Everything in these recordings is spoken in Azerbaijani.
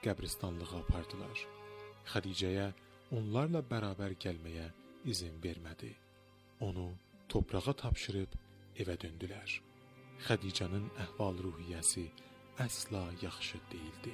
qəbristanlığa apardılar. Xədicəyə onlarla bərabər gəlməyə izin vermədi. Onu torpağa tapşırıb evə döndülər. Xədicənin əhval-ruhiyyəsi əsla yaxşı değildi.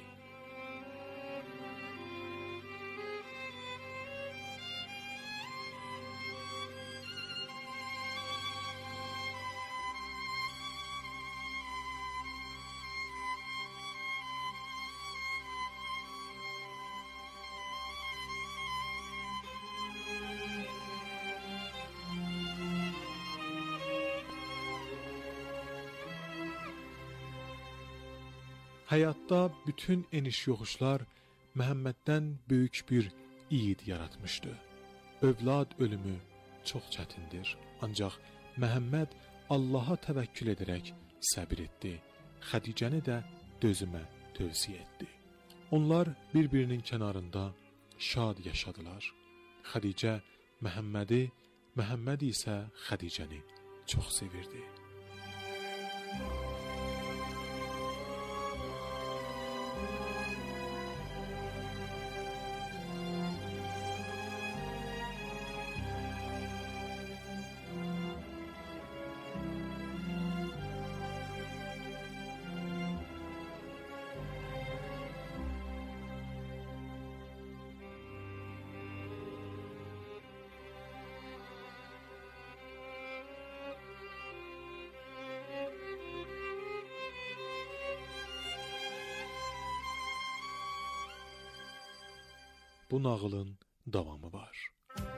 Həyatda bütün eniş-yoxuşlar Məhəmməddən böyük bir yiğit yaratmışdı. Övlad ölümü çox çətindir. Ancaq Məhəmməd Allaha təvəkkül edərək səbir etdi. Xədicəni də dözümə tövsiyə etdi. Onlar bir-birinin kənarında şad yaşadılar. Xədicə Məhəmmədi, Məhəmməd isə Xədicəni çox sevirdi. Bu nağılın davamı var.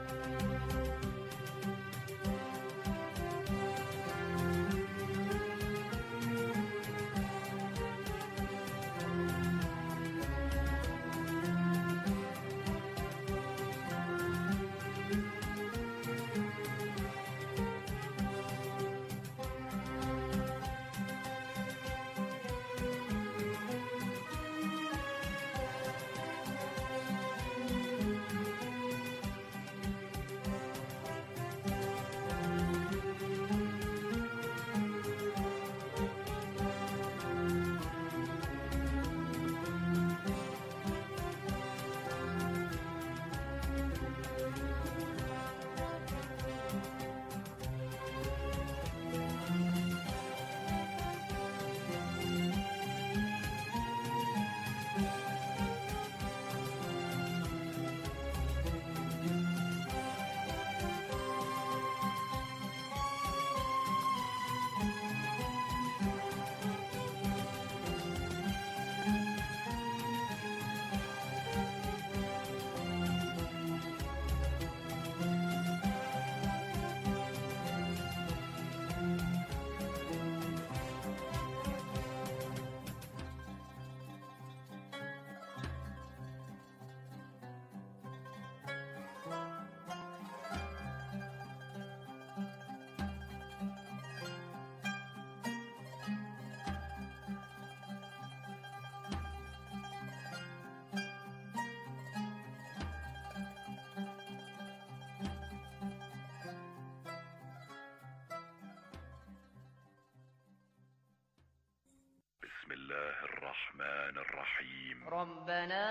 Bismillahirrahmanirrahim. ربنا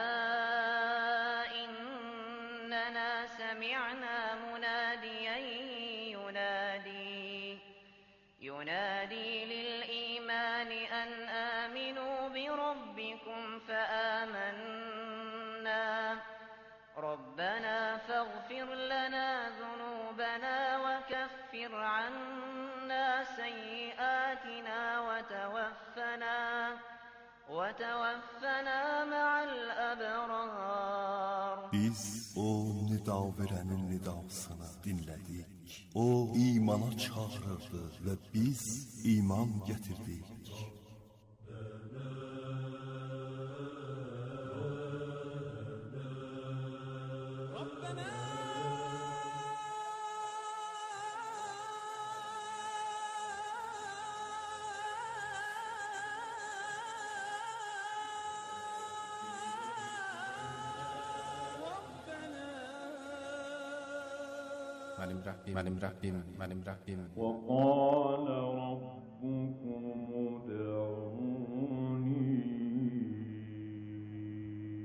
إننا سمعنا مناديا ينادي للإيمان أن آمنوا بربكم فآمنا ربنا فاغفر لنا ذنوبنا وكفر عنا سيئاتنا وتوفنا مع الأبرار. Biz o nida verənin nidasını dinlədik. O imana çağırırdı və biz iman gətirdik. Mənim Rəbbim وقال ربكم ادعوني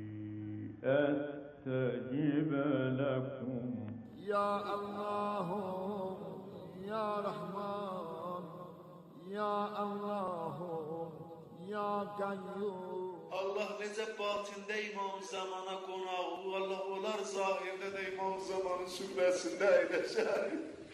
أستجب لكم. يا الله يا رحمن يا الله ya Qayyum. Allah necə batində İmam Zamana qonağı, Allah olar zahirdə də İmam Zamanın sübhəsində əyləşər.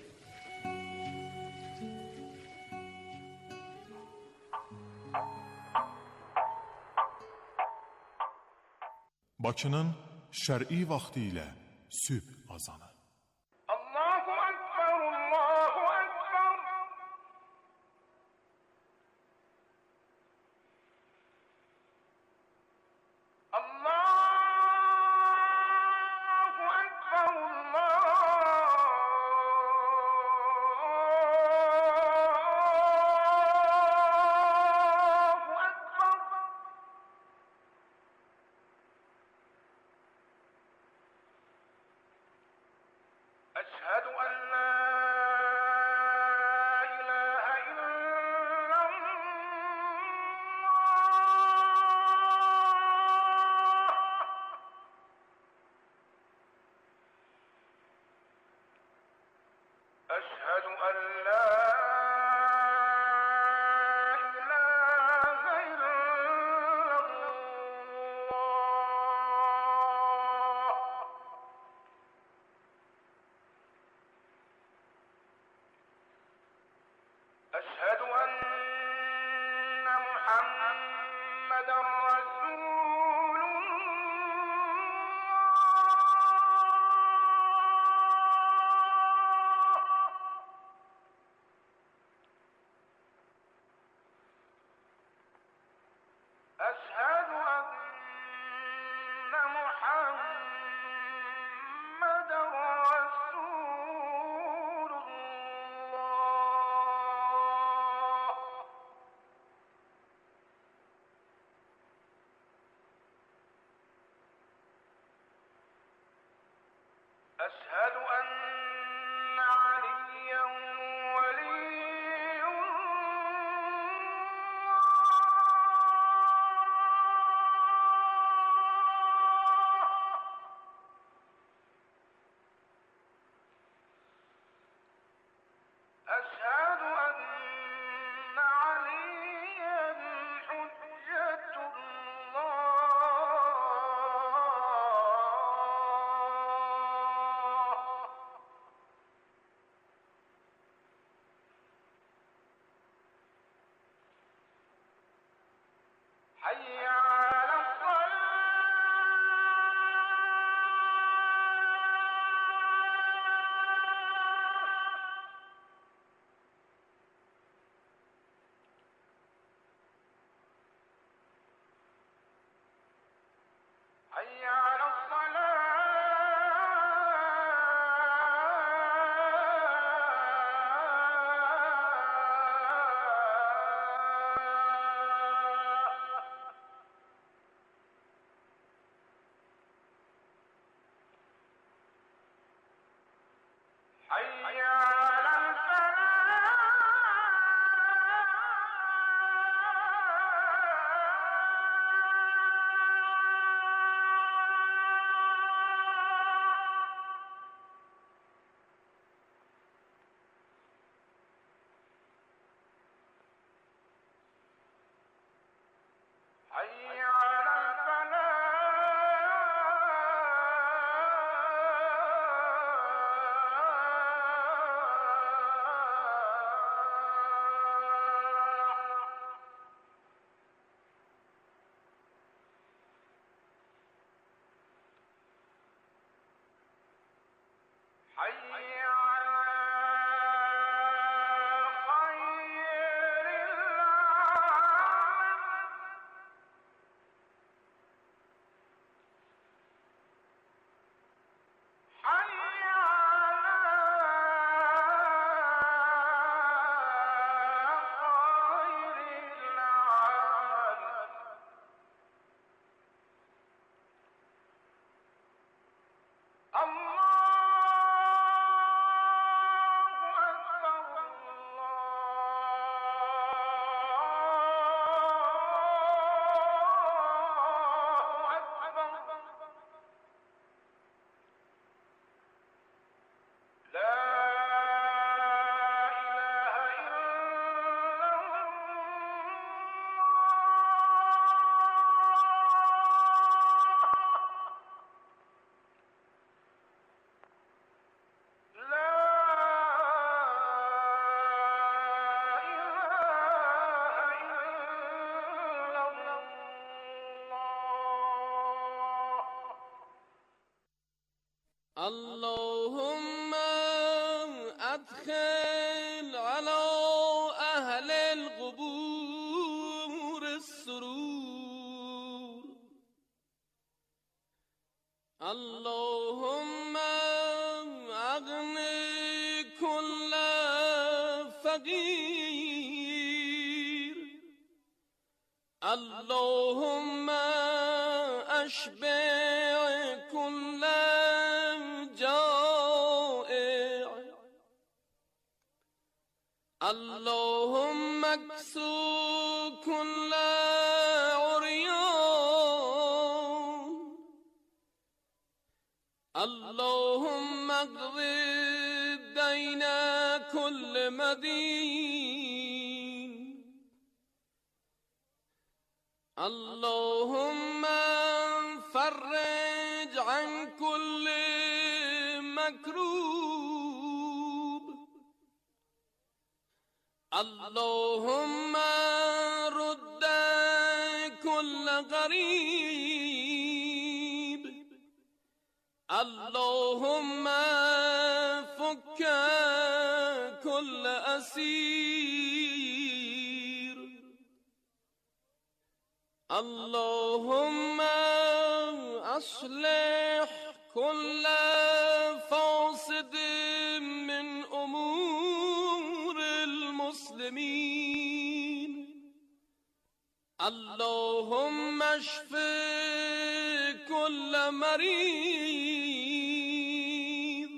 Bakının şər'i vaxtı ilə sübh azanı. Allahu Ekber, Allahu Ekber. Allahu Ekber, Allahu Ekber. أشهد أن لا إله إلا الله. أشهد أن لا إله إلا الله. أشهد أن محمدا رسول الله. أشهد أن محمدا رسول الله. أشهد أن عليا ولي الله. أشهد أن عليا حجة الله. حي على الصلاة. حي على الصلاة. حي على الفلاح. حي على الفلاح. حي على خير العالم. حي على خير العالم. الله اللهم ادخل على اهل القبور السرور. اللهم اغني كل فقير. اللهم اشبع كل جائع. اللهم اكسو كل عريان. اللهم اقض دين كل مدين. اللهم فرج عن كل مكروب. اللهم رد كل غريب. اللهم فك كل أسير. اللهم أصلح كل فاسد من أمور المسلمين. اللهم اشف كل مريض.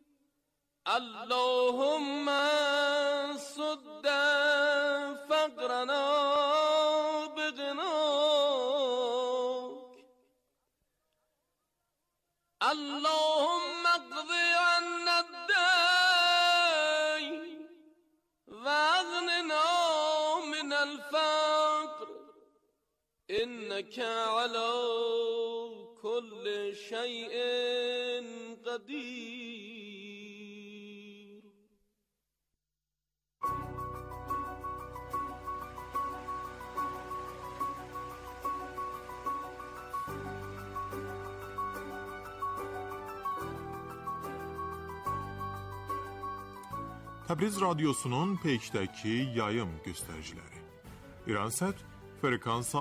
اللهم سد فقرنا بغناك. اللهم اقض عنا الدين واغننا من الفقر إنك على كل شيء قدير. Təbriz Radyosu'nun Peyk'dəki yayım göstəriciləri. İransat frekansa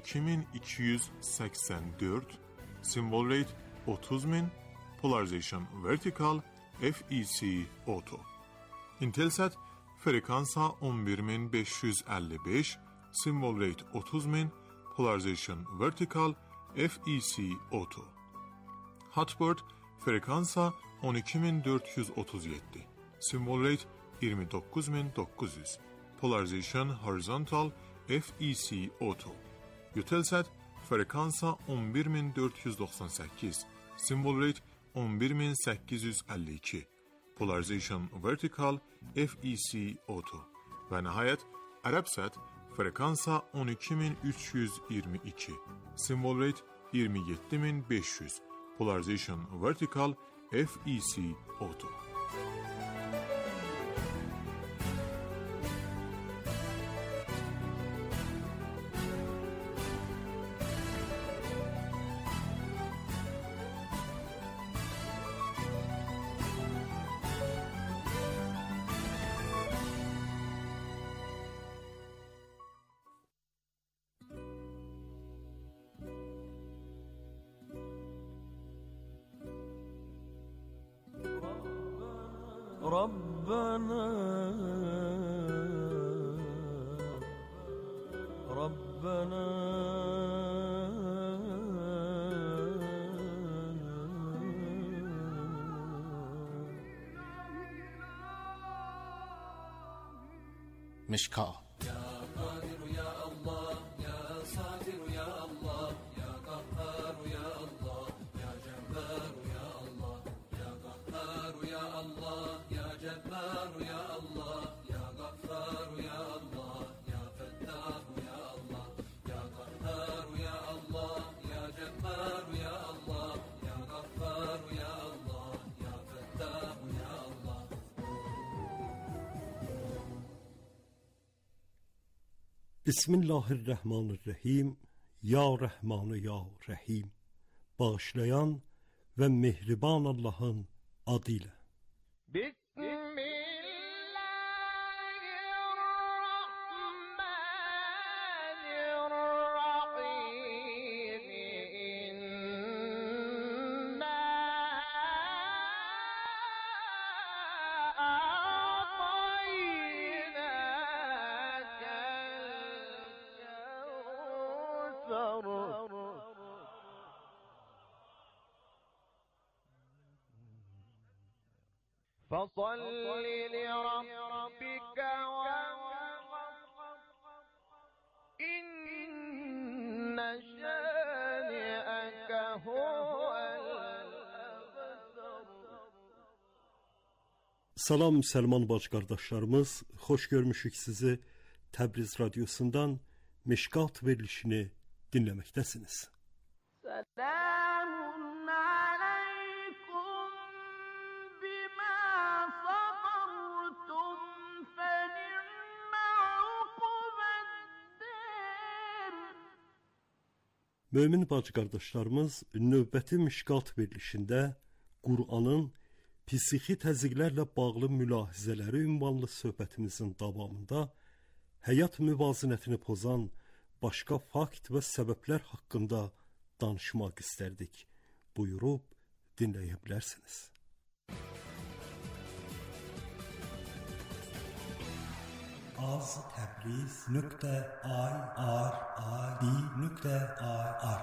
12284, symbol rate 30000, polarization vertical, FEC auto. Intelsat frekansa 11555, symbol rate 30000, polarization vertical, FEC auto. Hotbird frekansa 12437, symbol rate 29900, polarization horizontal, FEC auto. Eutelsat frekansa 11498, symbol rate 11852, polarization vertical, FEC auto. Və nəhayət Arabsat frekansa 12322, symbol rate 27500, polarization vertical, FEC auto. ربنا مشکا بسم الله الرحمن الرحیم. یا رحمان و یا رحیم. Bağışlayan və mehriban Allahın adı ilə. فصل لربك إن شانئك هو الأبتر. Salam müsəlman bacı-qardaşlarımız, xoş görmüşük sizi Təbriz radiosundan Mişqat verilişini dinləməkdəsiniz. Selamun aleykum bima sabartum fe ni'me ukubeddir. Mömin bacı-qardaşlarımız, növbəti Mişqat verilişində Qur'anın psixi təzyiqlərlə bağlı mülahizələri ünvanlı söhbətimizin davamında həyat müvazinətini pozan başqa fakt və səbəblər haqqında danışmaq istərdik. Buyurub dinləyə bilərsiniz. az.tabriz.ir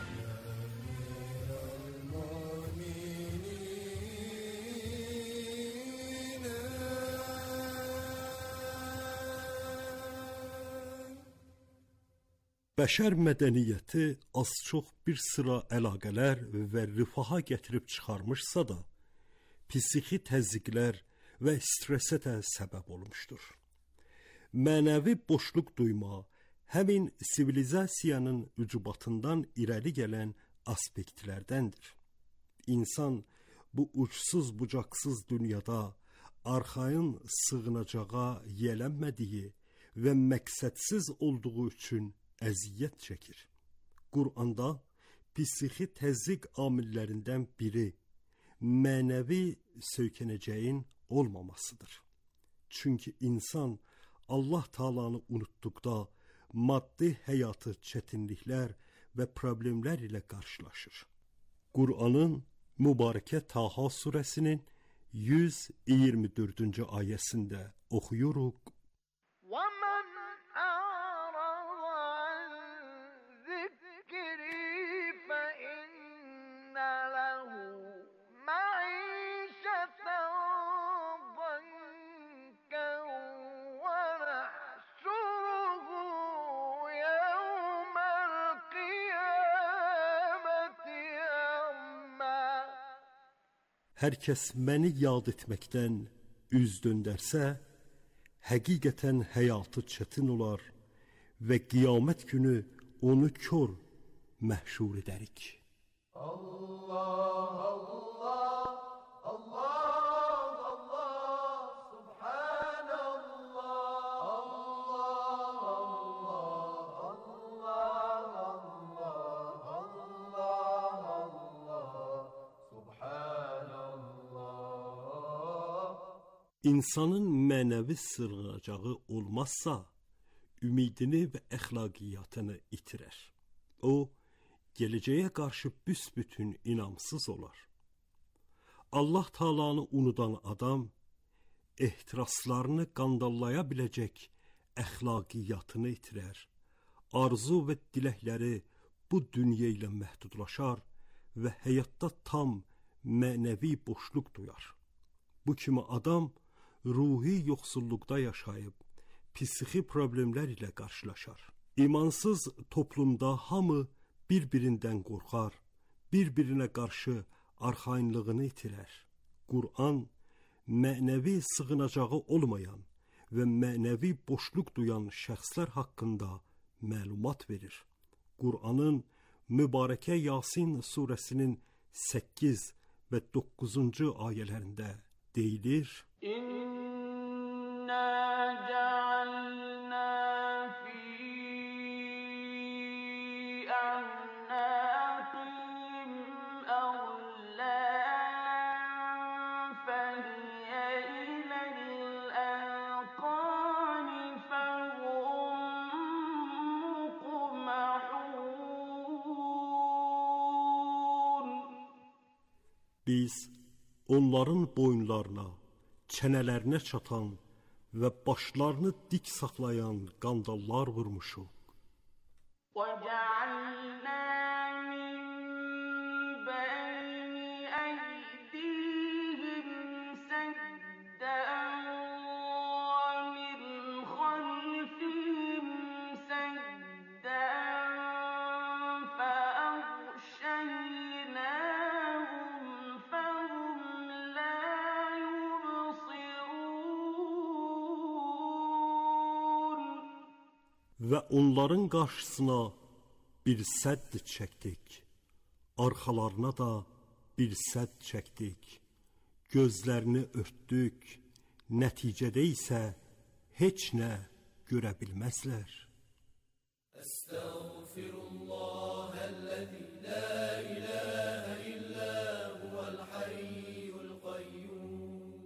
Bəşər mədəniyyəti az-çox bir sıra əlaqələr və rifaha gətirib çıxarmışsa da, psixi təzyiqlər və stressə də səbəb olmuşdur. Mənəvi boşluq duyma həmin sivilizasiyanın ücubatından irəli gələn aspektlərdəndir. İnsan bu uçsuz-bucaqsız dünyada arxayın sığınacağa yələnmədiyi və məqsədsiz olduğu üçün əziyyət çəkir. Qur'anda psixi təzyiq amillərindən biri mənəvi söykənəcəyin olmamasıdır. Çünki insan Allah Taala'nı unutduqda maddi həyatı çətinliklər və problemlər ilə qarşılaşır. Qur'anın mübarəkə Taha surəsinin 124-cü ayəsində oxuyuruq. Hər kəs məni yad etməkdən üz döndərsə, həqiqətən həyatı çətin olar və qiyamət günü onu kör məhşur edərik. Allah, Allah, Allah, Allah, Subhanallah, İnsanın mənəvi sığınacağı olmazsa, ümidini və əxlaqiyyatını itirər. O, gələcəyə qarşı büsbütün inamsız olar. Allah Taala'nı unudan adam, ehtiraslarını qandallaya biləcək əxlaqiyyatını itirər. Arzu və diləkləri bu dünya ilə məhdudlaşar və həyatda tam mənəvi boşluq duyar. Bu kimi adam ruhi yoxsulluqda yaşayıb, psixi problemlər ilə qarşılaşar. İmansız toplumda hamı bir-birindən qorxar, bir-birinə qarşı arxayınlığını itirər. Qur'an mənəvi sığınacağı olmayan və mənəvi boşluq duyan şəxslər haqqında məlumat verir. Qur'anın mübarəkə Yasin surəsinin 8 və 9-cu ayələrində deyilir: İnna ja'alna fi a'naqihim awla Biz onların boyunlarına, çənələrinə çatan və başlarını dik saxlayan qandallar vurmuşuq. وَجَعَلْنَا مِن بَيْنِ أَيْدِيهِمْ سَدًّا وَمِنْ خَلْفِهِمْ سَدًّا فَأَغْشَيْنَاهُمْ فَهُمْ لَا يُبْصِرُونَ. Və onların qarşısına bir sədd çəkdik, arxalarına da bir sədd çəkdik, gözlərini örtdük, nəticədə isə heç nə görə bilməzlər. Estağfirullahəl-ləzi la ilahə illə huvəl-hayyul qayyum.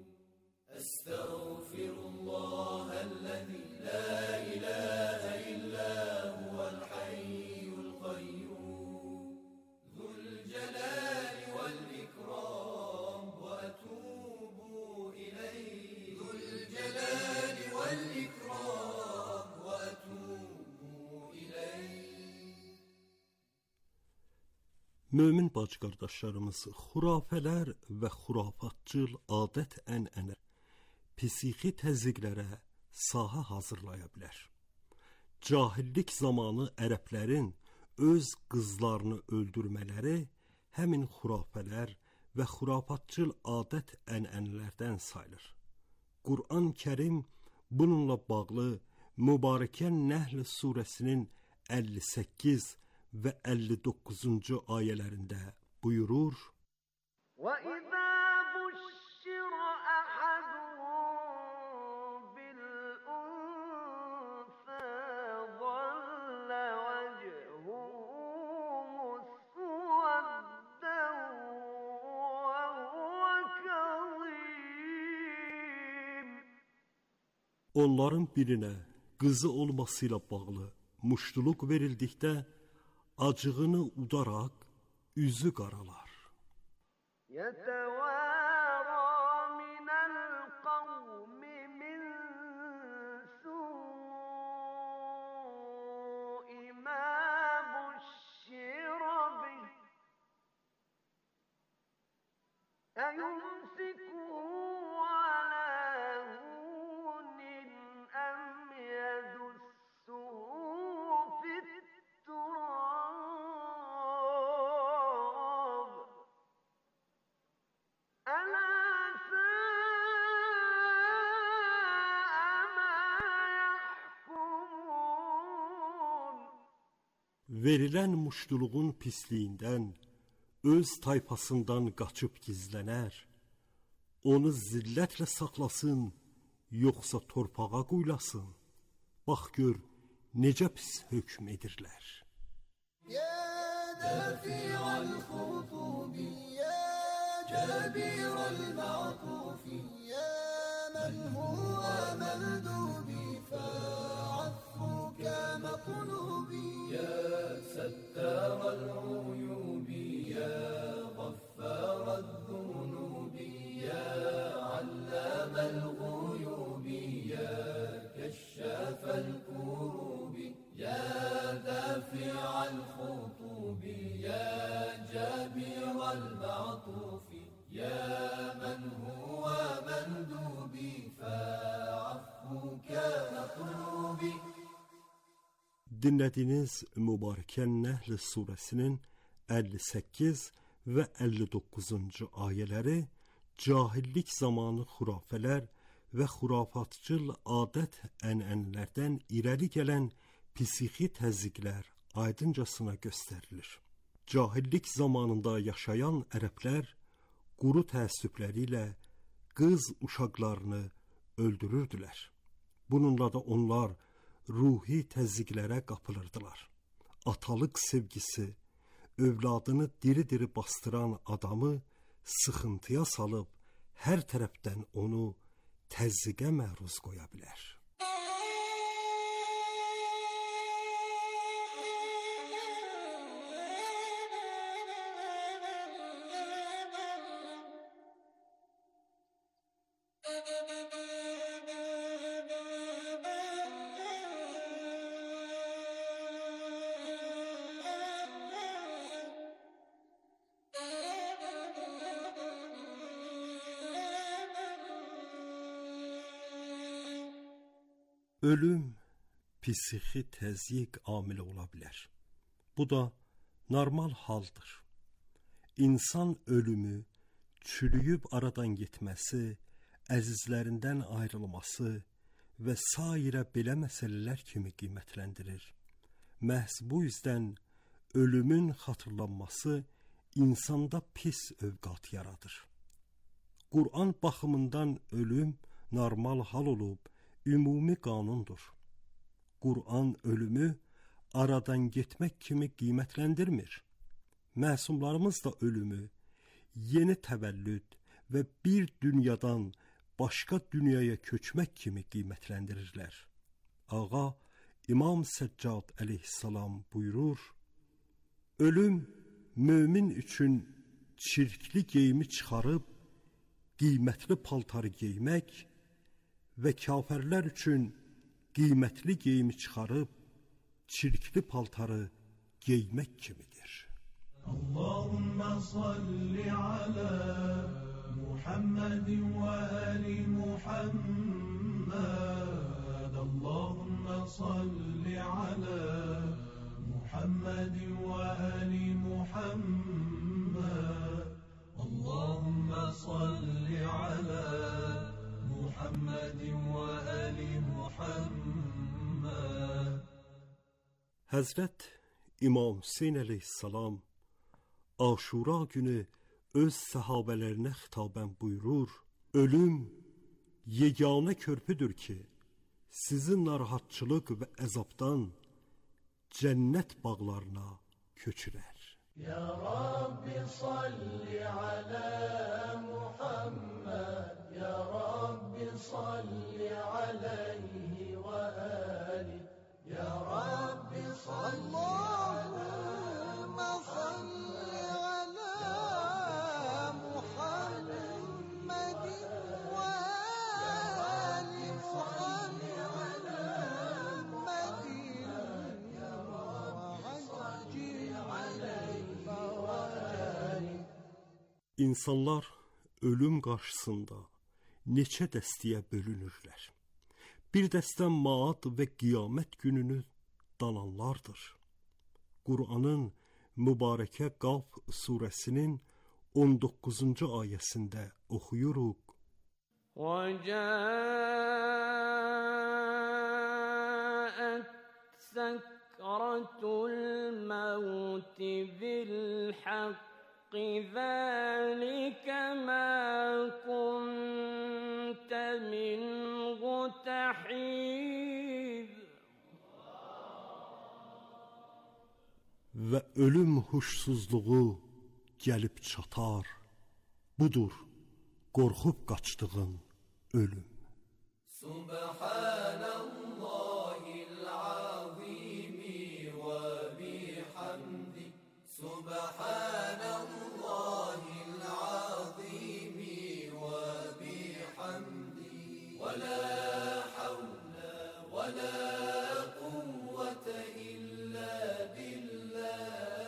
Estağfirullahəl-ləzi la ilahə illə huvəl-hayyul qayyum. Zülcəlali vəl-ikram və ətubu ileyh. Zülcəlali vəl-ikram və ətubu ileyh. Mömin bacı qardaşlarımız, xurafələr və xurafatçıl adət-ənənə psixi təzyiqlərə sahə hazırlaya bilər. Cahillik zamanı ərəblərin öz qızlarını öldürmələri həmin xurafələr və xurafatçıl adət-ənənələrdən sayılır. Quran-Kərim bununla bağlı Mübarəkə Nəhl surəsinin 58 və 59-cu ayələrində buyurur: وَإِذَا بُشِّرَ أَحَدُهُم بِالْأُنثَىٰ ظَلَّ وَجْهُهُ مُسْوَدًّا وَهُوَ كَظِيمٌ. Onların birinə qızı olmasıyla bağlı muştuluq verildikdə acığını udaraq üzü qaralar. يَتَوَارَى مِنَ الْقَوْمِ مِنْ سُوءِ مَا بُشِّرَ بِهِ أَيُمْسِكُهُ عَلَى هُونٍ أَمْ يَدُسُّهُ فِي التُّرَابِ أَلَا سَاءَ مَا يَحْكُمُونَ. Verilən muştuluğun pisliyindən öz tayfasından qaçıb gizlənər, onu zillətlə saxlasın, yoxsa torpağa quylasın. Bax gör, necə pis hökm edirlər. يا دافع الخطوب يا جابر المعطوف يا من هو مندوبي فعفوك مطلوبي يا ستار العيوب يا غفار الذنوب يا علام الغيوب يا كشاف الكروب يا دافع الخطوب يا جابر المعطوف يا من هو مندوبي فعفوك مطلوبي. Dinlədiyiniz Mübarəkə Nəhl surəsinin 58 və 59-cu ayələri cahillik zamanı xurafələr və xurafatçıl adət-ənənələrdən irəli gələn psixi təzyiqlər aydıncasına göstərilir. Cahillik zamanında yaşayan ərəblər quru təəssübləri ilə qız uşaqlarını öldürürdülər. Bununla da onlar ruhi təzyiqlərə qapılırdılar. Atalıq sevgisi övladını diri-diri bastıran adamı sıxıntıya salıb hər tərəfdən onu təzyiqə məruz qoya bilər. Ölüm psixi təzyiq amili ola bilər. Bu da normal haldır. İnsan ölümü çürüyüb aradan getməsi, əzizlərindən ayrılması və sairə belə məsələlər kimi qiymətləndirir. Məhz bu yüzdən ölümün xatırlanması insanda pis övqat yaradır. Qur'an baxımından ölüm normal hal olub, ümumi qanundur. Qur'an ölümü aradan getmək kimi qiymətləndirmir. Məsumlarımız da ölümü yeni təvəllüd və bir dünyadan başqa dünyaya köçmək kimi qiymətləndirirlər. Ağa İmam Səccad əleyhissalam buyurur, ölüm mömin üçün çirkli geyimi çıxarıb qiymətli paltarı geymək və kafirlər üçün qiymətli geyimi çıxarıb çirkli paltarı geymək kimidir. Allahumma salli ala Muhammedin ve ali Muhammed. Allahumma salli ala Muhammedin ve ali Muhammed. Allahumma salli ala Muhammedin ve ali Muhammed. Həzrət İmam Hüseyn əleyhissalam Aşura günü öz səhabələrinə xitabən buyurur, ölüm yeganə körpüdür ki, sizi narahatçılıq və əzabdan cənnət bağlarına köçürər. Ya Rabbi salli ala Muhammed, Ya Rabbi salli aleyhi ve ali, Ya Rabbi salli Allahümme salli ala Muhammedin ve ali Muhammedin İnsanlar ölüm qarşısında neçə dəstəyə bölünürlər. Bir dəstə maad və qiyamət gününü dananlardır. Qur'anın mübarəkə Qaf surəsinin 19-cu ayəsində oxuyuruq. وَجَاءَتْ سَكْرَةُ الْمَوْتِ بِالْحَقِّ ذَلِكَ مَا كُنْتَ مِنْهُ تَحِيدُ. Və ölüm huşsuzluğu gəlib çatar. Budur qorxub qaçdığın ölüm. Subhanallahil azimi ve bihamdi. Subhanallahil azimi ve bihamdi. Ve la havle ve la kuvvete illa billah.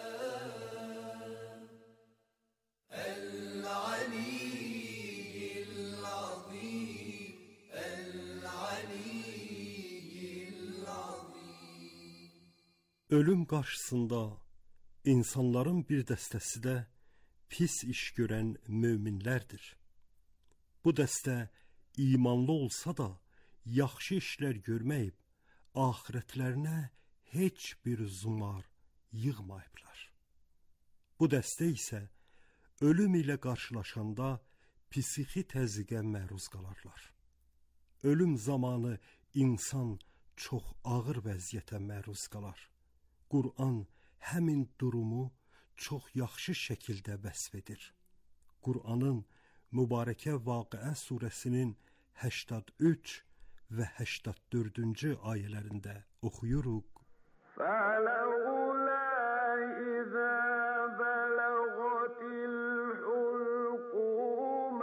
Ölüm qarşısında insanların bir dəstəsi də pis iş görən möminlərdir. Bu dəstə imanlı olsa da yaxşı işlər görməyib, axirətlərinə heç bir zumar yığmayıblar. Bu dəstə isə ölüm ilə qarşılaşanda psixi təzyiqə məruz qalarlar. Ölüm zamanı insan çox ağır vəziyyətə məruz qalar. Qur'an həmin durumu çox yaxşı şəkildə vəsf edir. Qur'anın mübarəkə Vaqiə surəsinin 83 və 84-cü ayələrində oxuyuruq. فَلَوْلَا إِذَا بَلَغَتِ الْحُلْقُومَ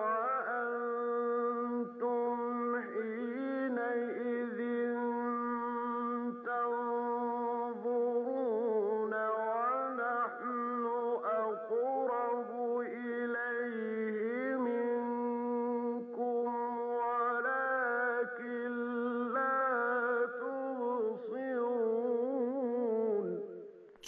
وَأَنْتُمْ حِينَئِذٍ تَنظُرُونَ وَنَحْنُ أَقْرَبُ إِلَيْهِ مِنْكُمْ وَلَكِنْ لَا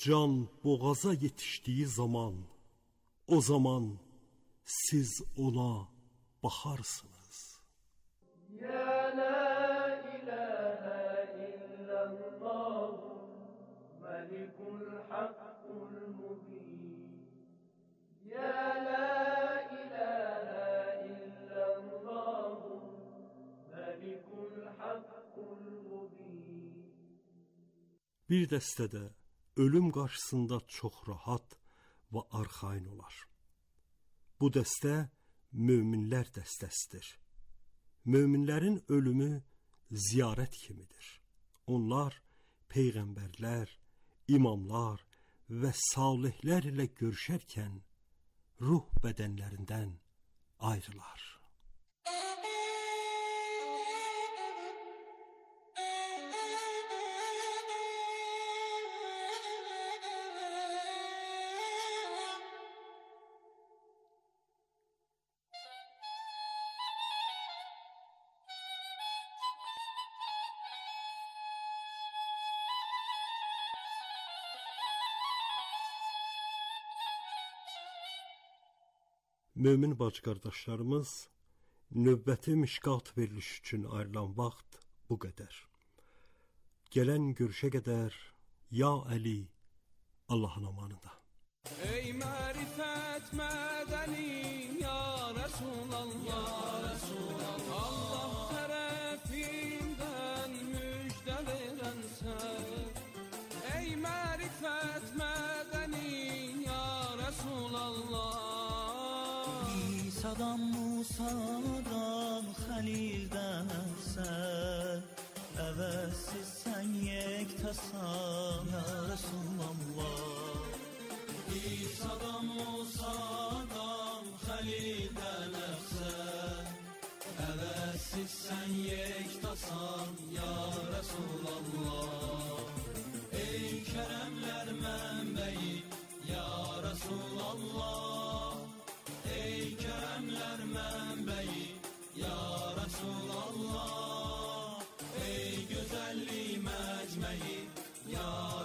can boğaza yetişdiyi zaman, o zaman siz ona baxarsınız. Ya la ilahe illallah Melikul Hakkul Mubin. Ya la ilahe illallah Melikul Hakkul Mubin. Bir dəstədə ölüm qarşısında çox rahat və arxain olar. Bu dəstə möminlər dəstəsidir. Möminlərin ölümü ziyarət kimidir. Onlar peyğəmbərlər, imamlar və salihlər ilə görüşərkən ruh bədənlərindən ayrılar. Mömin bacı-qardaşlarımız, növbəti mişqat veriliş üçün ayrılan vaxt bu qədər. Gələn görüşə qədər, ya Əli, Allahın amanında. Ey mərifət mədəni, ya Rasulallah, ya Rasulallah. Allah tərəfindən müjdə verənsən. Ey mərifət mədəni, ya Rasulallah. İsa'dan Musa'dan Xəlildən sən, əvəzsiz sən yektasan, ya Rasulallah. İsa'dan Musa'dan Xəlildən sən, əvəzsiz sən yektasan, ya Rasulallah. Ey kərəmlər mənbəyi, ya Rasulallah. Ey kərəmlər mənbəyi, ya Rasulallah. Ey gözəllik məcməyi, ya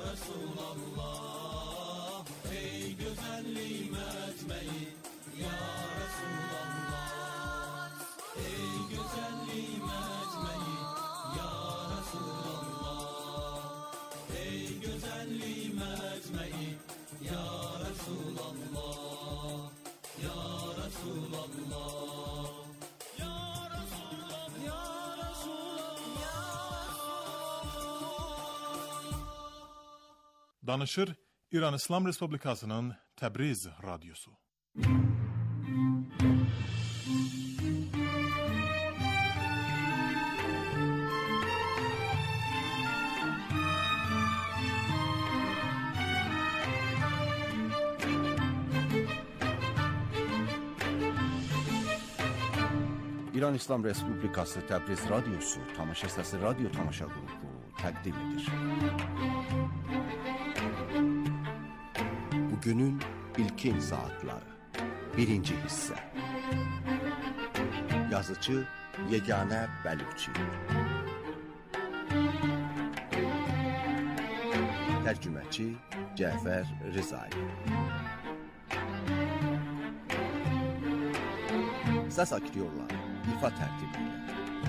Rasulallah. Ey gözəllik məcməyi, ya Rasulallah. Ey gözəllik məcməyi, ya Rasulallah. Ey gözəllik məcməyi, ya Rasulallah. Ya Rasulallah. Ya Rasulallah. Ya Rasulallah. Danışır İran İslam Respublikasının Təbriz radyosu. İran İslam Respublikası Təbriz radyosu tamaşa səsi radyo tamaşa qrupu təqdim edir. Bugünün ilkin saatları. Birinci hissə. Yazıcı Yeganə Bəlüqçi. Tərcüməçi Cəfər Rizai. Səs aktyorları İfa tərtibiyle.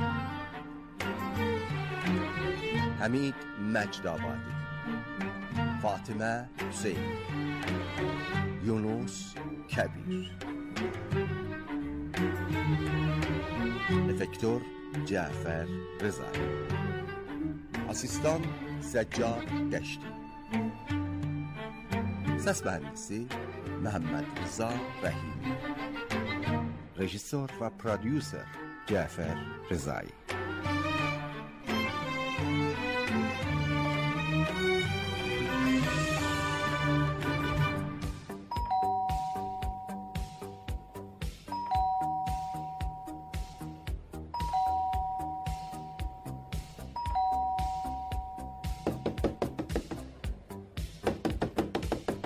Həmid Məcdabadi, Fatimə Hüseyin, Yunus Kəbir, Efektor Cəfər Rızay, Asistan Səccad Dəşti, Səs mühəndisi Məhəmməd Rıza Rəhimi, Rejissor və prodüser Cəfər Rızai.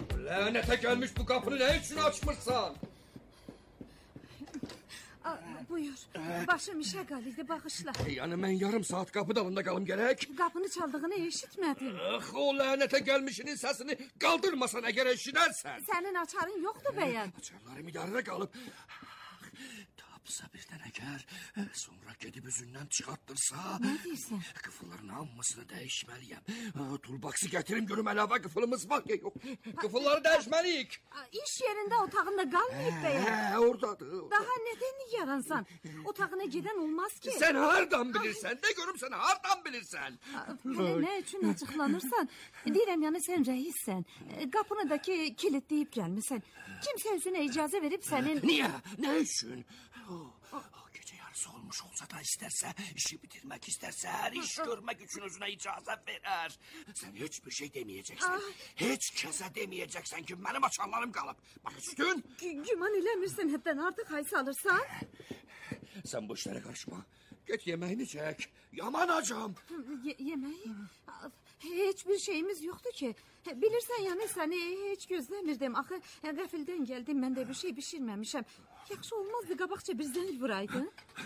Lənətə gəlmiş bu qapını nə üçün açmırsan? Buyur. Başım işe qalıydı, bağışla. Yəni mən yarım saat qapı dalında qalım gərək. Qapını çaldığını eşitmədim. O lənətə gəlmişinin səsini qaldırmasan əgər eşidərsən. Sənin açarın yoxdur bəyən. Açarlarım idarədə qalıb. Tapsa birdən əgər, sonra gedib üzündən çıxartdırsa... Nə deyirsən? Qıfılların hamısını dəyişməliyəm. Tulbaksı gətirim görüm əlavə qıfılımız var ya yox. Qıfılları dəyişməliyik. İş yerində otağında qalmayıb bəyən. Oradadır. Daha nədən yaransan? Otağına gedən olmaz ki. Sən hardan bilirsən? De görüm sən hardan bilirsən? Hələ nə üçün açıqlanırsan? Deyirəm yəni sən rəissən. Qapını da ki kilitləyib gəlmisən. Kimsə özünə icazə verib sənin... Niyə? Nə üçün? Gecə yarısı olmuş olsa da istərsə, işi bitirmək istərsə, hər iş görmək üçün özünə icazə verər. Sən heç bir şey deməyəcəksən. Heç kəsə deməyəcəksən ki, mənim açarlarım qalıb. Bax üstün. Güman eləmirsən, həddən artıq hay salırsan. Sən bu işlərə qarışma. Get yeməyini çək. Yaman acam. Yeməyi? Heç bir şeyimiz yoxdur ki. Bilirsən, yəni səni heç gözləmirdim. Axı qəfildən gəldim, mən də bir şey bişirməmişəm. Yaxşı olmazdı, qabaqca bir zəng vuraydın.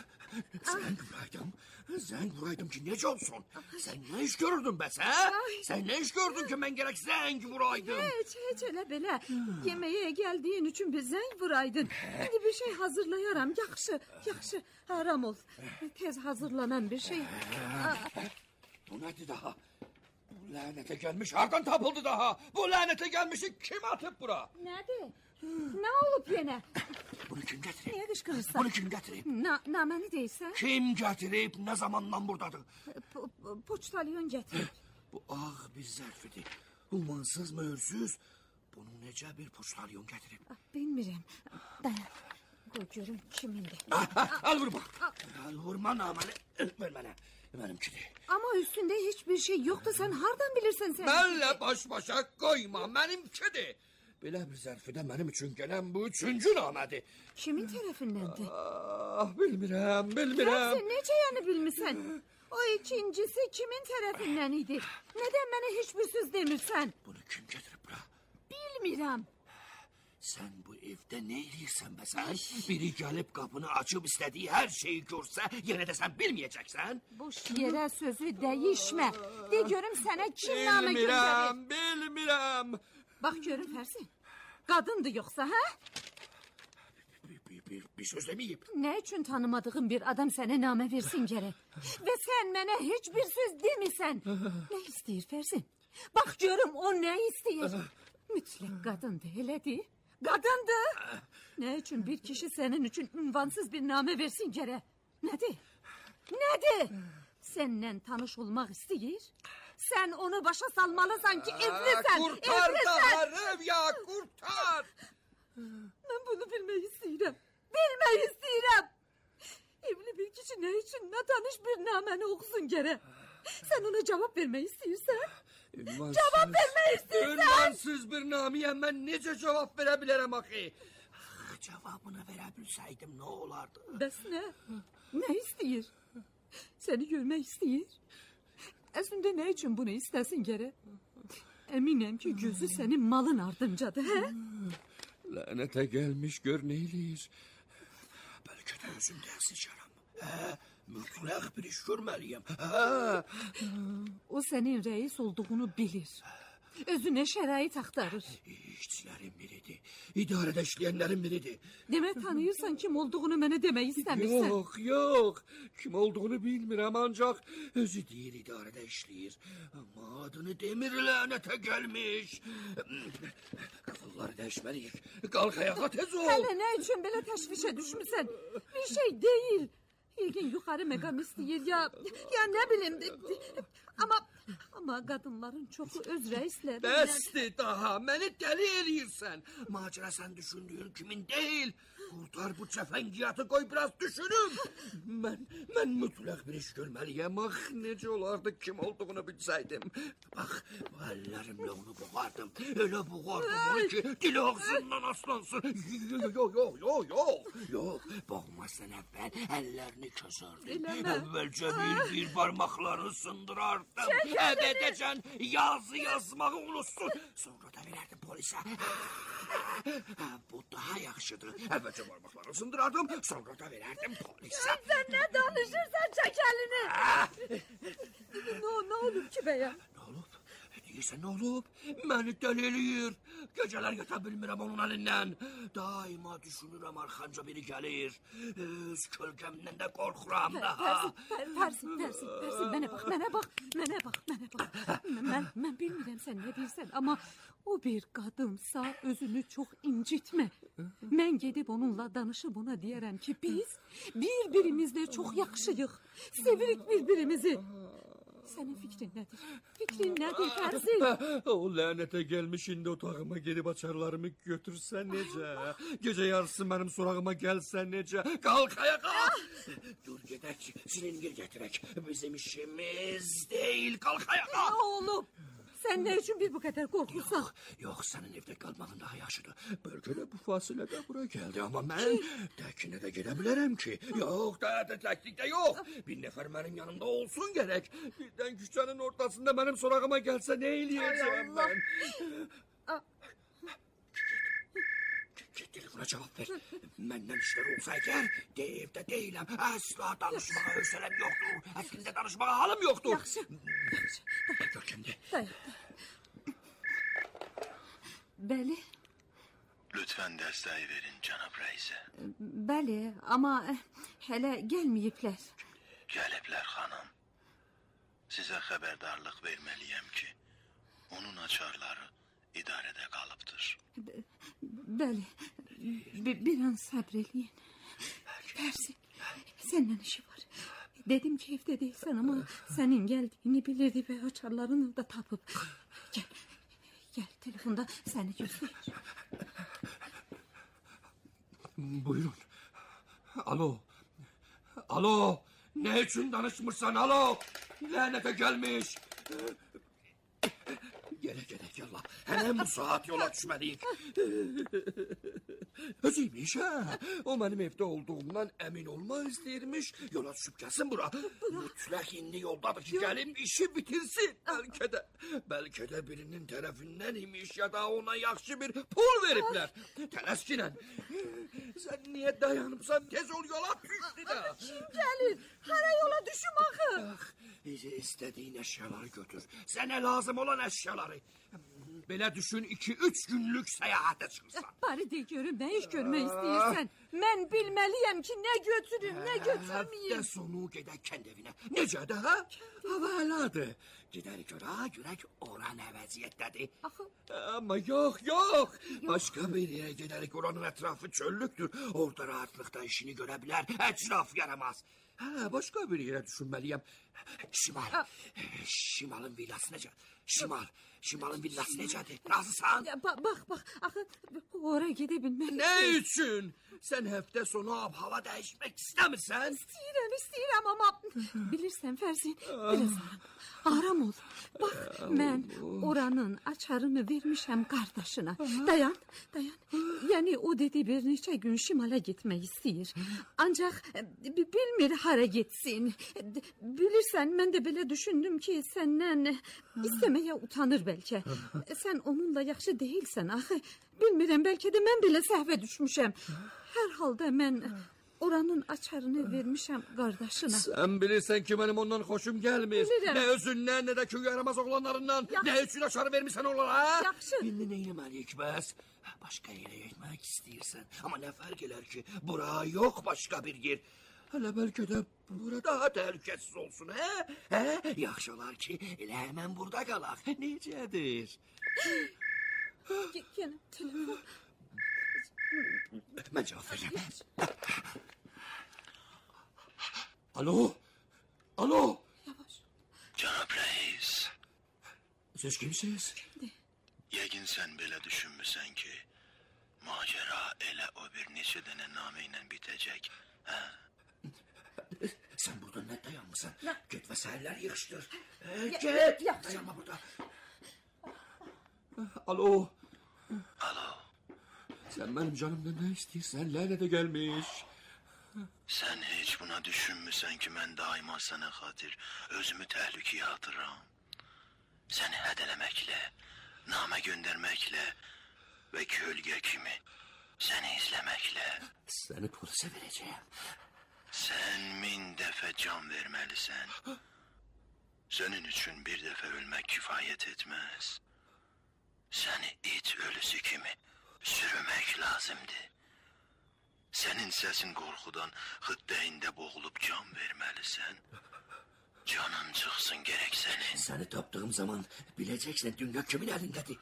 Zəng vuraydım ki, necə olsun? Sən nə iş görürdün bəs, hə? Sən nə iş gördün ki, mən gərək zəng vuraydım? Heç elə belə. Yeməyə gəldiyin üçün bir zəng vuraydın. İndi bir şey hazırlayaram, yaxşı. Aram ol. Tez hazırlanan bir şey. Bu nədir daha? Bu lənətə gəlmiş hardan tapıldı daha? Bu lənətə gəlmişi kim atıb bura? Nədir? Nə olub yenə? Bunu kim gətirib? Niyə qışqırırsan? Bunu kim gətirib? Naməni deyirsən? Kim gətirib? Nə zamandan buradadır? Poçtalyon gətirib. Bu ağ bir zərfidir. Umansız, möhürsüz. Bunu necə bir poçtalyon gətirib? Bilmirəm. Dayan. Qoy görüm kimindir. Al vurma. Al vurma naməni. Ver mənə. Mənimkidir. Amma üstündə heç bir şey yoxdur. Sən hardan bilirsən sən? Mənlə baş-başa qoyma. Mənimkidir. Belə bir zərfidə mənim üçün gələn bu üçüncü namədir. Kimin tərəfindəndir? Bilmirəm. Sən necə yəni bilmirsən? O ikincisi kimin tərəfindən idi? Nədən mənə heç bir söz demirsən? Bunu kim gətirib bura? Bilmirəm. Sən bu evdə nə eləyirsən bə sən? Biri gəlib qapını açıb istədiyi hər şeyi görsə, yenə də sən bilməyəcəksən? Boş yerə sözü dəyişmə. De görüm sənə kim namə göndərir? Bilmirəm. Bax görüm Fərsin. Qadındır yoxsa, hə? Bir söz deməyib. Nə üçün tanımadığın bir adam sənə namə versin gərək? Və sən mənə heç bir söz demirsən. Nə istəyir Fərsin? Bax görüm o nə istəyir? Mütləq qadındır, elədir? Qadındır. Nə üçün bir kişi sənin üçün ünvansız bir namə versin gərək? Nədir? Səndən tanış olmaq istəyir? Sən onu başa salmalısan ki, evlisən. Qurtar da Rövya, qurtar. Mən bunu bilmək istəyirəm. Evli bir kişi nə üçün tanış bir naməni oxusun gərək? Sən ona cavab vermək istəyirsən? Cavab vermək istəyirsən? Ünvansız bir namiyə mən necə cavab verə bilərəm axı? Cavabını verə bilsəydim nə olardı? Bəs nə? Nə istəyir? Səni görmək istəyir? Əslində nə üçün bunu istəsin gərək? Əminəm ki, gözü sənin malın ardıncadır, hə? Lənətə gəlmiş gör nə eləyir? Bəlkə də özümdən sıçaram. Mütləq bir iş görməliyəm. O sənin rəis olduğunu bilir. Özünə şərait axtarır. İşçilərin biridir. İdarədə işləyənlərin biridir. Demək tanıyırsan kim olduğunu mənə demək istəmirsən. Yox. Kim olduğunu bilmirəm ancaq özü deyir idarədə işləyir. Amma adını demir lənətə gəlmiş. Qıfılları dəyişməliyik. Qalx ayağa tez ol. Hələ nə üçün belə təşvişə düşmüsən? Bir şey deyil. Yəqin yuxarı məqam istəyir ya nə bilim. Amma qadınların çoxu öz rəisləri... Bəsdir daha, məni dəli eləyirsən. Macəra sən düşündüyün kimin deyil. Qurtar bu cəfəngiyatı, qoy biraz düşünüm. Mən mütləq bir iş görməliyəm. Necə olardı kim olduğunu bilsəydim. Bax, bu əllərimlə onu boğardım. Elə boğardım onu ki, dili ağzından aslansın. Yox. Boğmazsan əvvəl əllərini kəsərdim. Əvvəlcə bir barmaqlarını sındırardım. yaptım. Edəcən yazı yazmağı unutsun. Sonra da verərdim polisə. Bu daha yaxşıdır. Əvvəlcə barmaqlarını sındırardım, sonra da verərdim polisə. Sen ne danışırsan çek elini. Ne olur ki be ya? Deyirsən nə olub? Məni dəli eləyir. Gecələr yata bilmirəm onun əlindən. Daima düşünürəm arxanca biri gəlir. Öz kölgəmdən də qorxuram da. Tersin, mənə bax. Mən bilmirəm sən nə deyirsən, amma o bir qadınsa özünü çox incitmə. Mən gedib onunla danışıb ona deyərəm ki, biz bir-birimizlə çox yaxşıyıq. Sevirik bir-birimizi. Senin fikrin nedir? Terzi? O lənətə gəlmiş indi otağıma gelib açarlarımı götürsən necə? Gecə yarısı mənim sorağıma gəlsən necə? Qalx ayağa! Dur gedək, silingir gətirək. Bizim işimiz deyil, qalx ayağa! Ne olub? Sen ne için bir bu kadar korkursan? Yox, sənin evdə qalmağın daha yaxşıdır. Bəlkə də bu fasilədə bura gəldi, amma mən təkinə də gedə bilərəm ki. Yox, təklikdə yox. Bir nəfər mənim yanımda olsun gərək. Birdən küçənin ortasında mənim sorağıma gəlsə nə eləyəcəm mən? Get telefona cavab ver. Məndən işlər olsa əgər, evdə deyiləm. Əsla danışmağa hövsələm yoxdur. Əslində danışmağa halım yoxdur. Yaxşı. Görkəmdə. Bəli. Lütfen dəstəyi verin cənab rəisə. Bəli, amma hələ gəlməyiblər. Gəliblər xanım. Sizə xəbərdarlıq verməliyəm ki, onun açarları idarədə qalıbdır. Bəli, bir an sabr eləyin. Tersi, seninle işi var. Dedim ki evde değilsen ama senin geldiğini bilirdi ve açarlarını da tapıp. Gel telefonda seni göster. Buyurun. Alo. Ne için danışmırsan alo? Lənətə gelmiş. Gerek yallah. Hemen bu saat yola düşmeliyik. Özüymüş ha. O benim evde olduğumdan emin olma istəyirmiş. Yola düşüp gelsin bura. Mutlak indi yoldadır ki gelim işi bitirsin. Belki de birinin tarafından imiş ya da ona yaxşı bir pul veripler. Tələskinen. Sen niye dayanıpsan tez ol yola düştü da. Kim gelir? Hara yola düşüm axı. İstediğin eşyaları götür. Sana lazım olan eşyaları. Belə düşün 2-3 günlük səyahətə çıxırsan. Bari de görüm ne iş görmək istəyirsən. Mən bilməliyəm ki ne götürüm ne götürməyim. Həftə sonu gedək kənd evinə. Necədir ha? Hava əladır. Gedərik ora görək ora nə vəziyyətdədir. Amma yox. Başqa bir yerə gedərik oranın ətrafı çöllüktür. Orada rahatlıqda işini görə bilər. Ətraf yaramaz. Başqa bir yerə düşünməliyəm. Şimalın villası necə? Şimalın villası necədir? Razısan? Bax, axı ora gedə bilməm. Nə üçün? Sən həftə sonu hava dəyişmək istəmirsən? İstəyirəm amma bilirsən Fərzin, biraz aram ol. Bax, mən oranın açarını vermişəm qardaşına. Dayan. Yəni o dedi bir neçə gün şimala getmək istəyir. Ancaq bilmir hara getsin. Bilirsən, mən də belə düşündüm ki, səndən istəməyə utanır bəlkə. Sən onunla yaxşı deyilsən axı. Bilmirəm, bəlkə də mən belə səhvə düşmüşəm. Hər halda mən oranın açarını vermişəm qardaşına. Sən bilirsən ki, mənim ondan xoşum gəlmir. Bilirəm. Nə özündən, nə də köy yaramaz oğlanlarından. Nə üçün açarı vermişsən onlara, ha? Yaxşı. İndi nə eləməliyik bəs? Başqa yerə getmək istəyirsən. Amma nə fərq elər ki, bura yox başqa bir yer. Hələ bəlkə də bura daha təhlükəsiz olsun, hə? Yaxşı olar ki, elə həmən burada qalaq. Necədir? Yenə telefon. Mən cavab verirəm. Alo. Yavaş. Cənab rəis. Siz kimsiniz? Yəqin sən belə düşünmüsən ki, macera elə o bir neçə dənə namə ilə bitəcək, hə? Sen burada ne dayanmışsın? Git ve səhərlər yığışdır. Git. Dayanma burada. Alo. Sen benim canımdan ne istiyorsan lənətə gelmiş. Sen hiç buna düşünmüsən ki, mən daima sənə xatir özümü təhlükəyə atıram. Səni hədələməklə, namə göndərməklə və kölgə kimi səni izləməklə. Səni polisə verəcəyəm. Sən 1000 dəfə can verməlisən. Sənin üçün bir dəfə ölmək kifayət etməz. Səni it ölüsü kimi sürümək lazımdır. Sənin səsin qorxudan xıddəyində boğulub can verməlisən. Canın çıxsın gərək sənin. Səni tapdığım zaman biləcəksən dünya kimin əlindədir.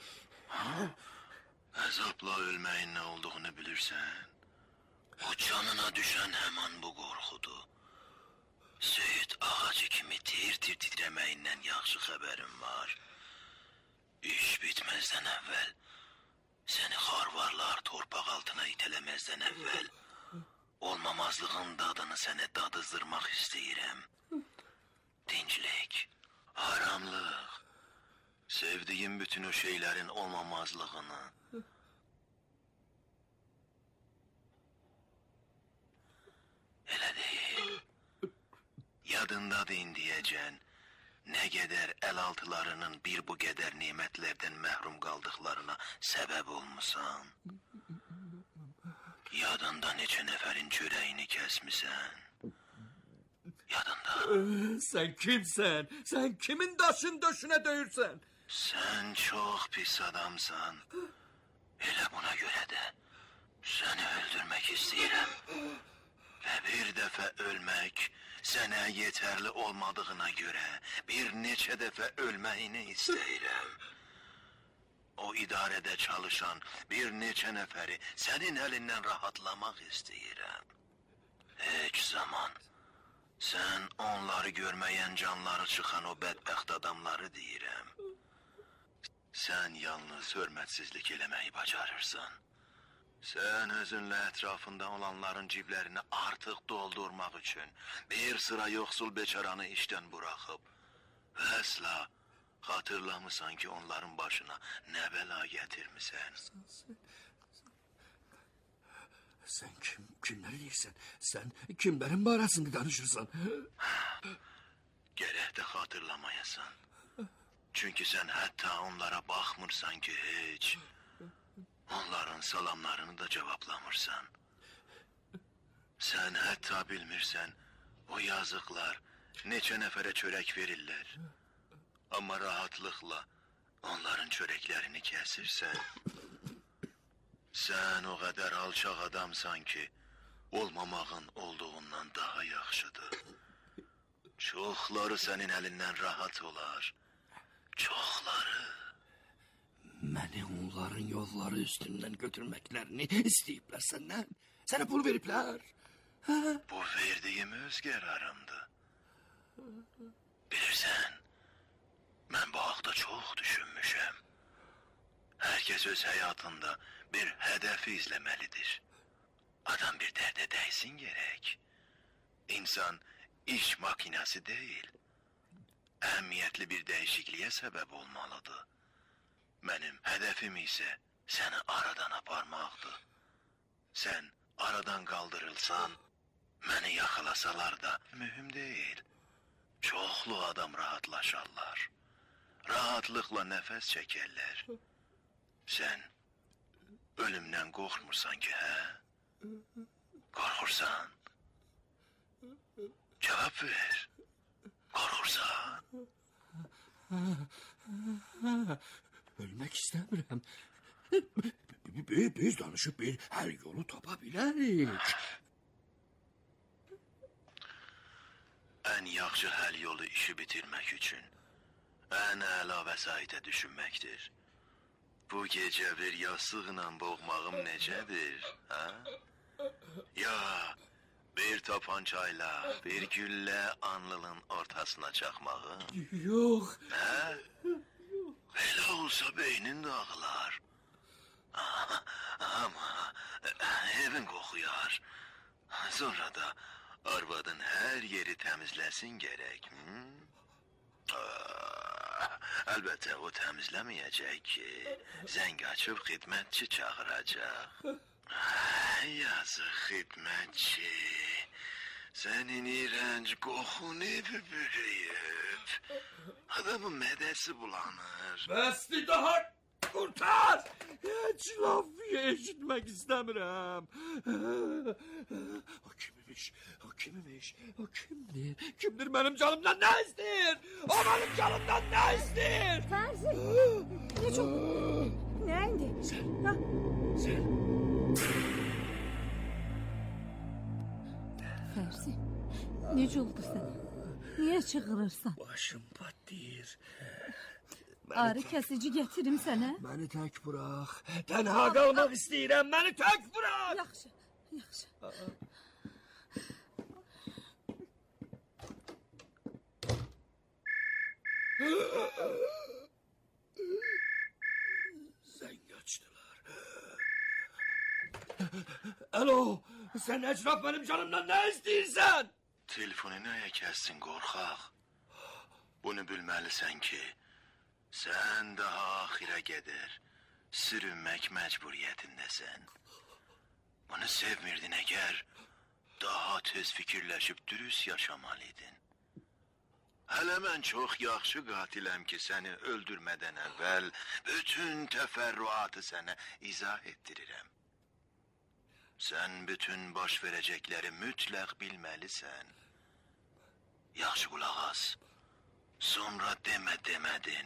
Əzabla ölməyin nə olduğunu bilirsən. O canına düşən həman bu qorxudur. Söyüd ağacı kimi tir-tir titrəməyindən yaxşı xəbərim var. İş bitməzdən əvvəl, səni xarvarlar torpaq altına itələməzdən əvvəl, olmamazlığın dadını sənə dadızdırmaq istəyirəm. Dinclik, haramlıq, sevdiyim bütün o şeylərin olmamazlığını. Elə deyil. Yadındadır indiyəcən, nə qədər əlaltılarının bir bu qədər nemətlərdən məhrum qaldıqlarına səbəb olmusan. Yadında neçə nəfərin çörəyini kəsmisən. Yadında. Sən kimsən? Sən kimin daşın döşünə döyürsən? Sən çox pis adamsan. Elə buna görə də səni öldürmək istəyirəm. Və bir dəfə ölmək sənə yetərli olmadığına görə bir neçə dəfə ölməyini istəyirəm. O idarədə çalışan bir neçə nəfəri sənin əlindən rahatlamaq istəyirəm. Heç zaman sən onları görməyən canları çıxan o bədbəxt adamları deyirəm. Sən yalnız hörmətsizlik eləməyi bacarırsan. Sən özünlə ətrafında olanların ciblərini artıq doldurmaq üçün bir sıra yoxsul beçaranı işdən buraxıb və əsla xatırlamısan ki, onların başına nə bəla gətirmisən. Sən kimləri deyirsən? Sən kimlərin barəsində danışırsan? Gərək də xatırlamayasan. Çünki sən hətta onlara baxmırsan ki, heç... Onların salamlarını da cavablamırsan. Sən hətta bilmirsən, o yazıqlar neçə nəfərə çörək verirlər. Amma rahatlıqla onların çörəklərini kəsirsən. Sən o qədər alçaq adamsan ki, olmamağın olduğundan daha yaxşıdır. Çoxları sənin əlindən rahat olar. Çoxları. Məni onların yolları üstündən götürməklərini istəyiblər səndən. Sənə pul veriblər. Bu verdiyim öz qərarımdır. Bilirsən, mən bu haqda çox düşünmüşəm. Hər kəs öz həyatında bir hədəfi izləməlidir. Adam bir dərdə dəysin gərək. İnsan iş makinası deyil. Əhəmiyyətli bir dəyişikliyə səbəb olmalıdır. Mənim hədəfim isə səni aradan aparmaqdır. Sən aradan qaldırılsan, məni yaxalasalar da mühüm deyil. Çoxlu adam rahatlaşarlar. Rahatlıqla nəfəs çəkərlər. Sən ölümdən qorxmursan ki, hə? Qorxursan? Cavab ver. Qorxursan? Ölmək istəmirəm. Biz danışıb bir hər yolu tapa bilərik. Ən yaxşı həll yolu işi bitirmək üçün ən əla vəsaitə düşünməkdir. Bu gecə bir yastıqla boğmağım necədir, hə? Ya bir tapancayla bir güllə anlının ortasına çaxmağım? Yox. Hə? Elə olsa beynin dağılar. Amma evin qoxuyar. Sonra da arvadın hər yeri təmizləsin gərək. Əlbəttə o təmizləməyəcək ki, zəng açıb xidmətçi çağıracaq. Yazıq xidmətçi. Senin iğrenç kokunu bürüyüp adamın mədəsi bulanır. Bəsli daha kurtar! Heç laf eşitmek istemiyorum. O kimmiş? O kimmiş? O kimdir? Kimdir benim canımdan ne ister? O benim canımdan ne ister? Terzi! Ne çok... Neydi? Sen. Ha? Sen. Terzi, necə oldu sana? Niye çığırırsan? Başım patlayır. Ağrı kesici getirim sana. Beni tek bırak. Tenha kalmak istedim. Beni tek bırak. Yaxşı, yaxşı. Sen kaçtılar. Alo, sen etraf benim canımdan ne istiyorsan? Telefonu nəyə kəssin qorxaq? Bunu bilməlisən ki, sən daha axirə qədər sürünmək məcburiyyətindəsən. Bunu sevmirdin əgər, daha tez fikirləşib dürüst yaşamalıydın. Hələ mən çox yaxşı qatiləm ki, səni öldürmədən əvvəl bütün təfərrüatı sənə izah etdirirəm. Sən bütün baş verəcəkləri mütləq bilməlisən. Yaxşı qulaq as. Sonra demədin.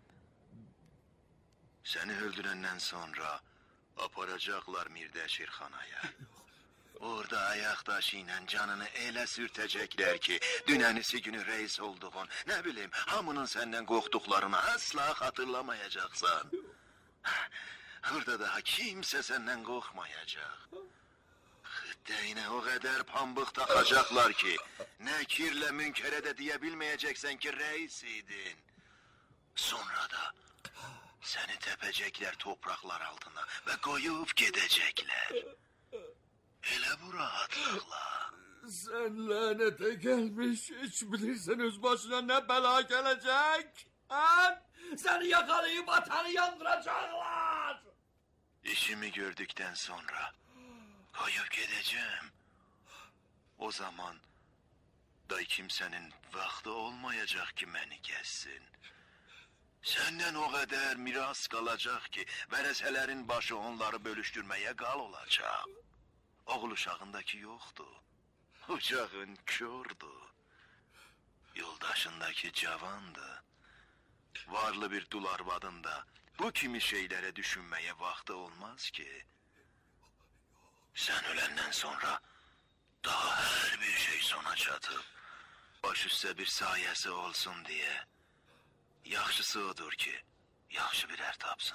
Səni öldürəndən sonra aparacaqlar Mirdəşirxanaya. Orada ayaq daşı ilə canını elə sürtəcəklər ki, dünənisi günü reis olduğun, nə bilim, hamının səndən qorxduqlarını asla xatırlamayacaqsan. Orada daha kimsə səndən qorxmayacaq. Xıddəyinə o qədər pambıq taxacaqlar ki, nə kirlə münkərə də deyə bilməyəcəksən ki, reis idin. Sonra da səni təpəcəklər topraqlar altına və qoyub gedəcəklər. Elə bu rahatlıqla. Sen lanete gelmiş, hiç bilirsen öz başına ne bela gelecek. Ha? Seni yakalayıp atanı yandıracaklar. İşimi gördükten sonra koyup gideceğim. O zaman da kimsenin vakti olmayacak ki beni kessin. Senden o kadar miras kalacak ki vərəsələrin başı onları bölüştürmeye qal olacak. Oğul uşağındaki yoktu. Uşağın kördü. Yoldaşındaki cavandı. Varlı bir dul arvadın da bu kimi şeylere düşünmeye vakti olmaz ki. Sen ölenden sonra daha her bir şey sona çatıp baş üstə bir sayesi olsun diye. Yaxşısı odur ki, yaxşı bir ər tapsın.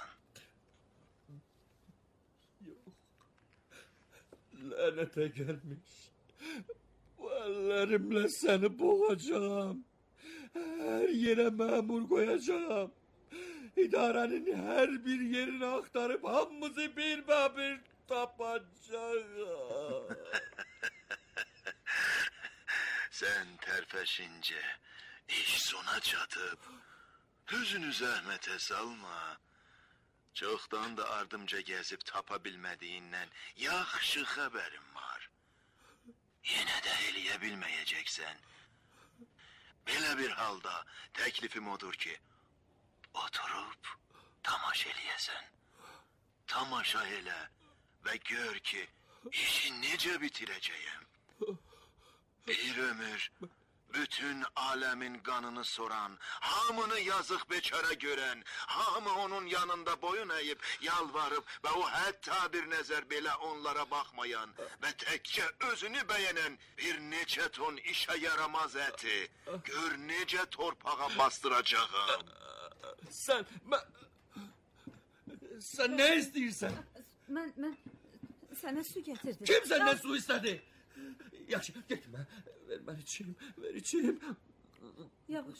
Lanete gelmiş. Bu ellerimle seni boğacağım. Her yere memur koyacağım. İdarenin her bir yerini aktarıp hamımızı bir tapacağım. Sen terfeşince iş sona çatıp özünü zəhmətə salma. Çoxdan da ardımca gəzib tapa bilmədiyindən yaxşı xəbərim var. Yenə də eləyə bilməyəcəksən. Belə bir halda təklifim odur ki, oturup tamaşa eləyəsən. Tamaşa elə və gör ki, işi necə bitirəcəyəm. Bir ömür bütün alemin kanını soran, hamını yazık beçara gören, hamı onun yanında boyun eğip yalvarıp ve o hatta bir nezer belə onlara bakmayan ve tekçe özünü beğenen bir nece ton işe yaramaz eti, gör nece torpağa bastıracağım. Sen ne istiyorsan? Ben sana su getirdim. Kim senden su istedi? Yaxşı, getmə. Ver içeyim. Yavaş.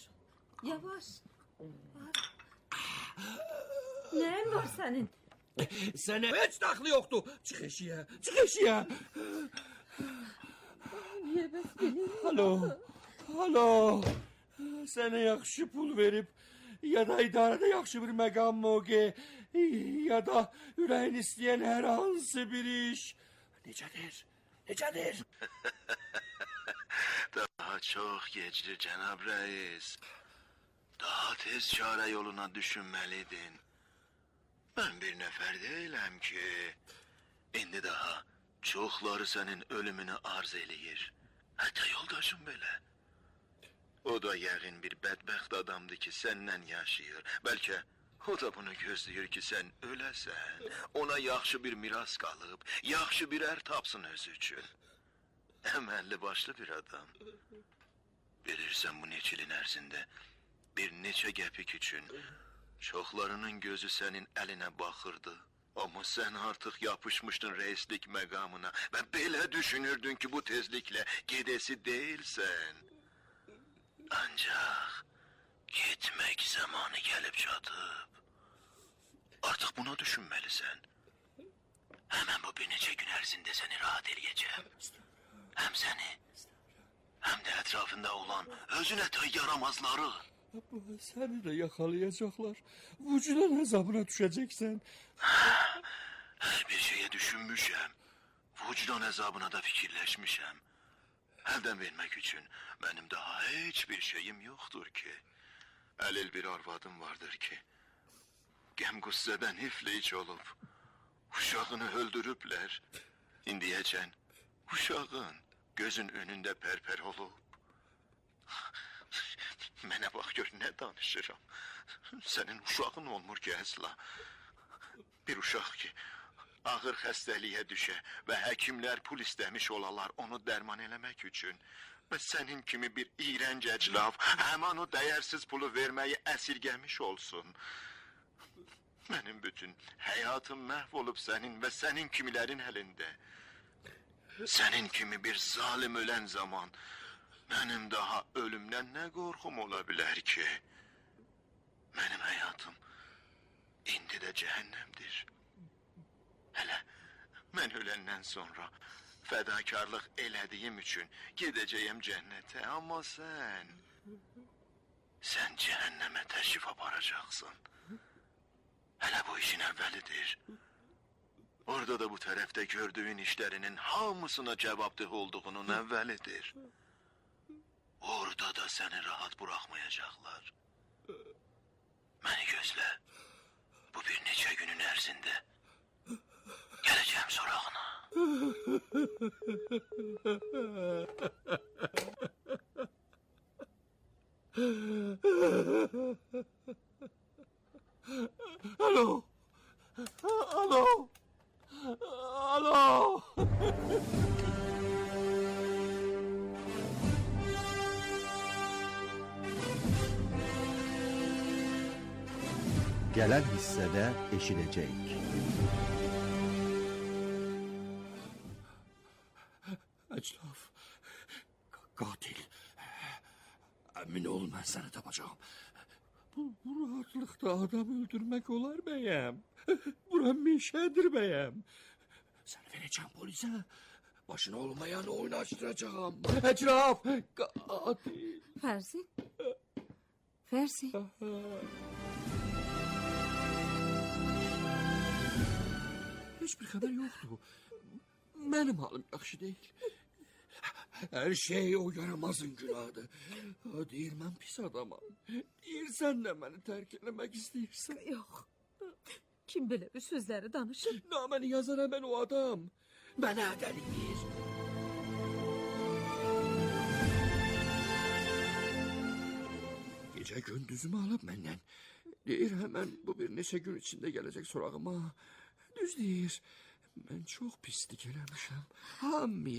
Neyin var senin? Sənə heç daxlı yoxdur. Çıx eşiyə. Niye bəs beni? Halo. Sənə yaxşı pul verib, ya da idarədə yaxşı bir məqam mövqe, ya da ürəyin istəyən hər hansı bir iş. Necədir? Daha çok gecdir cənab rəis. Daha tez çare yoluna düşünməliydin. Ben bir nəfər deyiləm ki, indi daha çoxları sənin ölümünü arz eləyir. Hətta yoldaşım belə. O da yəqin bir bədbəxt adamdır ki, səndən yaşayır. Bəlkə o da bunu gözləyir ki, sən öləsən. Ona yaxşı bir miras qalıb, yaxşı bir ər tapsın özü üçün. Əməlli başlı bir adam. Bilirsən bu neçə ilin ərzində bir neçə qəpik üçün çoxlarının gözü sənin əlinə baxırdı. Amma sən artıq yapışmışdın reislik məqamına və belə düşünürdün ki, bu tezliklə gedəsi deyilsən. Ancaq gitmək zamanı gəlib çatıb. Artıq bunu düşünməlisən. Həmən bu bir neçə gün ərzində səni rahat eləyəcəm. Həm səni, həm də ətrafında olan özünə tay yaramazları. Səni də yakalayacaklar. Vücudan hesabına düşeceksen. Hər bir şeyə düşünmüşəm. Vicdan əzabına da fikirləşmişəm. Əldən vermək üçün mənim daha heç bir şeyim yoxdur ki. Əlil bir arvadım vardır ki, qəm-qüssədən iflic olub, uşağını öldürüblər. İndiyəcən uşağın gözün önündə pərpər olub. Mənə bax gör, nə danışıram. Sənin uşağın olmur ki, əsla. Bir uşaq ki, ağır xəstəliyə düşə və həkimlər pul istəmiş olalar onu dərman eləmək üçün. Və sənin kimi bir iyrənc əclav həman o dəyərsiz pulu verməyi əsirgəmiş olsun. Mənim bütün həyatım məhv olub sənin və sənin kimilərin əlində. Sənin kimi bir zalim ölən zaman mənim daha ölümdən nə qorxum ola bilər ki? Mənim həyatım indi də cəhənnəmdir. Hələ mən öləndən sonra fədakarlıq elədiyim üçün gedəcəyəm cənnətə, amma sən cəhənnəmə təşrif aparacaqsın. Hələ bu işin əvvəlidir. Orada da bu tərəfdə gördüyün işlərinin hamısına cavabdeh olduğunun əvvəlidir. Orada da səni rahat buraxmayacaqlar. Məni gözlə. Bu bir neçə günün ərzində gələcəm sorağına. Alo. Alo. Alo. Gələn hissədə eşidəcəyik. Əclaf, qatil. Əmin ol, mən səni tapacağım. Bu rahatlıqda adam öldürmək olar bəyəm. Bura meşədir bəyəm. Səni verəcəm polisə. Başına olmayan oynaşdıracağım. Əclaf, qatil. Fərzi. Fərzi. Heç bir xəbər yoxdur. Mənim halım yaxşı deyil. Hər şey o yaramazın günahıdır. Deyir, mən pis adamam. Deyir, sən də məni tərk eləmək istəyirsən. Yox. Kim belə bir sözləri danışır? Naməni yazar həmən o adam. Mənə ədəliyir. Gecə gündüzümü alıb məndən. Deyir, həmən bu bir neçə gün içində gələcək sorağıma. Düz deyir. Mən çox pislik eləmişəm. Hamıya.